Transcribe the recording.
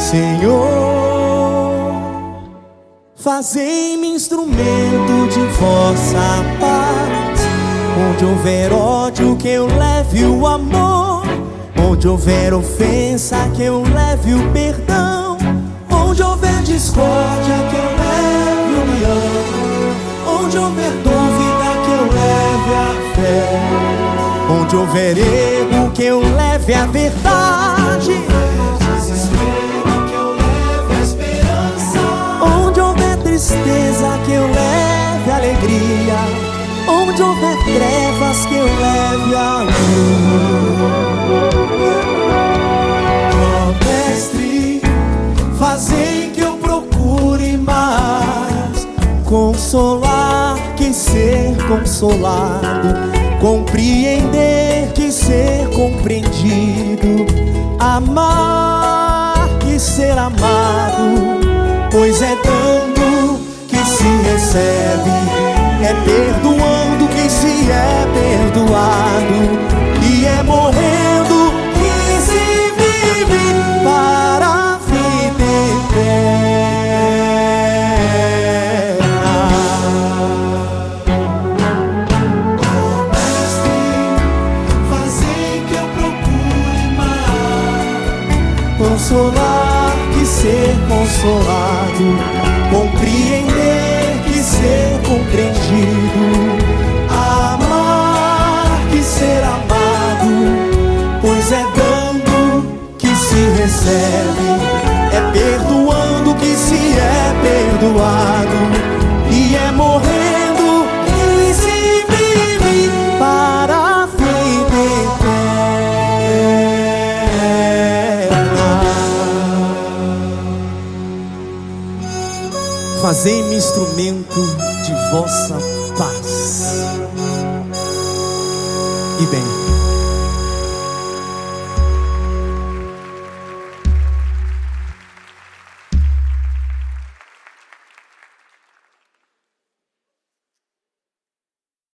Senhor, fazei-me instrumento de vossa paz. Onde houver ódio, que eu leve o amor. Onde houver ofensa, que eu leve o perdão. Onde houver discórdia, que eu leve união. Onde houver dúvida, que eu leve a fé. Onde houver erro, que eu leve a verdade. Que eu leve a esperança. Onde houver tristeza, que eu leve a alegria. Onde houver trevas, que eu leve a luz. Ó Mestre, fazei que eu procure mais consolar que ser consolado, compreender que ser compreendido, amar que ser amado. Pois é dando que se recebe, é perdoando que se é perdoado, e é morrendo que se vive para a vida eterna. Oh Mestre, fazei que eu procure mais consolar que ser consolado, compreender que ser compreendido, amar que ser amado. Pois é dando que se recebe, é perdoando que se é perdoado, e é morrendo que se vive para a vida eterna. Fazei-me instrumento de vossa paz. E bem,